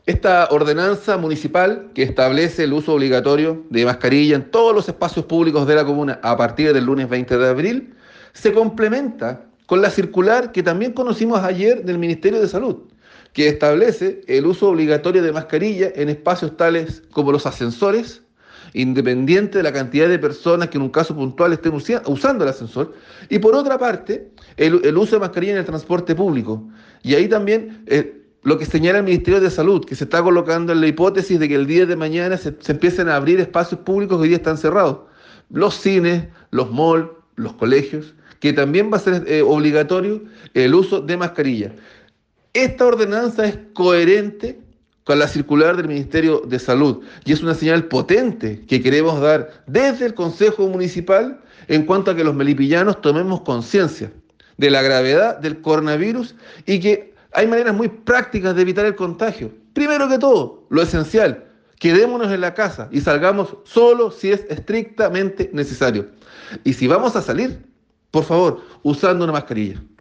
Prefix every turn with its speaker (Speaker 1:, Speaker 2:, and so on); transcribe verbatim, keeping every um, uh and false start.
Speaker 1: Esta ordenanza municipal que establece el uso obligatorio de mascarilla en todos los espacios públicos de la comuna a partir del lunes veinte de abril se complementa con la circular que también conocimos ayer del Ministerio de Salud, que establece el uso obligatorio de mascarilla en espacios tales como los ascensores, independiente de la cantidad de personas que en un caso puntual estén usando el ascensor, y por otra parte, el, el uso de mascarilla en el transporte público. Y ahí también eh, lo que señala el Ministerio de Salud, que se está colocando en la hipótesis de que el día de mañana se, se empiecen a abrir espacios públicos que hoy día están cerrados. Los cines, los malls, los colegios, que también va a ser eh, obligatorio el uso de mascarilla. Esta ordenanza es coherente con la circular del Ministerio de Salud y es una señal potente que queremos dar desde el Consejo Municipal en cuanto a que los melipillanos tomemos conciencia de la gravedad del coronavirus y que hay maneras muy prácticas de evitar el contagio. Primero que todo, lo esencial, quedémonos en la casa y salgamos solo si es estrictamente necesario. Y si vamos a salir, por favor, usando una mascarilla.